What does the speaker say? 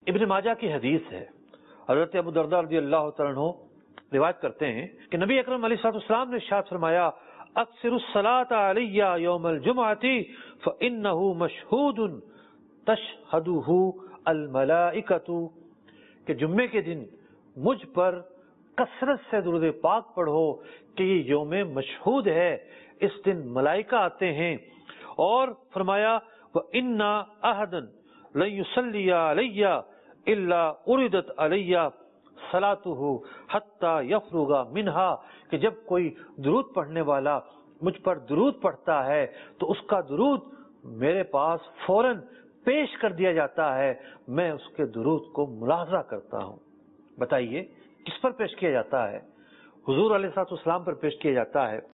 इब्न माजा की हदीस है। हज़रत अबू दरदा रज़ियल्लाहु तआला अन्हु रिवायत करते हैं कि नबी अकरम अलैहिस्सलाम ने इरशाद फरमाया, अक्सिरुस सलात अलैया यौमल जुमअती फइन्नहु मशहूदुन तशहदुहु अल मलाइकतु, कि जुम्मे के दिन मुझ पर कसरत से दुरूद पाक पढ़ो कि ये यौमे मशहूद है, इस दिन मलाइका आते हैं। और फरमाया व इन्ना अहदन लन युसल्लिया अलैया इल्ला उरिदत अलैया सलातुहु हत्ता यफरुगा मिनहा, कि जब कोई दुरूद पढ़ने वाला मुझ पर दुरूद पढ़ता है तो उसका दुरूद मेरे पास फौरन पेश कर दिया जाता है, मैं उसके दुरूद को मुलाहजा करता हूँ। बताइए किस पर पेश किया जाता है? हुजूर अलैहिस्सलाम पर पेश किया जाता है।